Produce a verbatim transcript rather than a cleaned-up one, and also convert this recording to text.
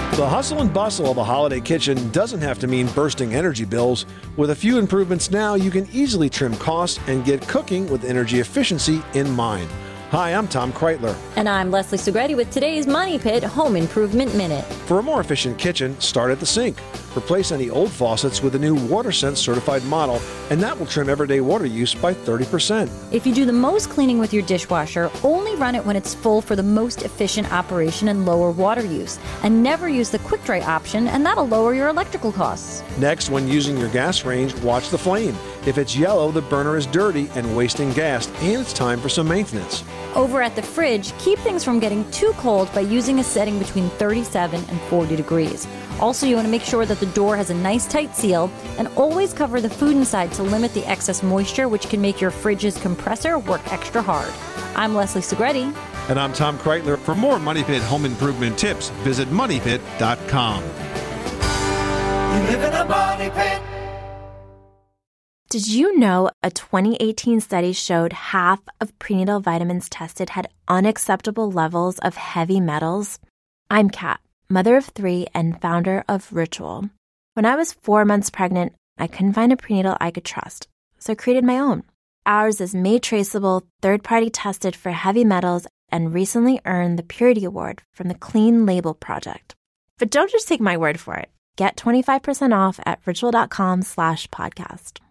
The hustle and bustle of a holiday kitchen doesn't have to mean bursting energy bills. With a few improvements now, you can easily trim costs and get cooking with energy efficiency in mind. Hi, I'm Tom Kreitler. And I'm Leslie Segretti with today's Money Pit Home Improvement Minute. For a more efficient kitchen, start at the sink. Replace any old faucets with a new WaterSense certified model, and that will trim everyday water use by thirty percent. If you do the most cleaning with your dishwasher, only run it when it's full for the most efficient operation and lower water use. And never use the quick dry option, and that'll lower your electrical costs. Next, when using your gas range, watch the flame. If it's yellow, the burner is dirty and wasting gas, and it's time for some maintenance. Over at the fridge, keep things from getting too cold by using a setting between thirty-seven and forty degrees. Also, you want to make sure that the door has a nice tight seal, and always cover the food inside to limit the excess moisture, which can make your fridge's compressor work extra hard. I'm Leslie Segretti. And I'm Tom Kreitler. For more Money Pit home improvement tips, visit money pit dot com. You live in a money pit. Did you know a twenty eighteen study showed half of prenatal vitamins tested had unacceptable levels of heavy metals? I'm Kat, mother of three and founder of Ritual. When I was four months pregnant, I couldn't find a prenatal I could trust, so I created my own. Ours is made traceable, third-party tested for heavy metals, and recently earned the Purity Award from the Clean Label Project. But don't just take my word for it. Get twenty-five percent off at ritual.com slash podcast.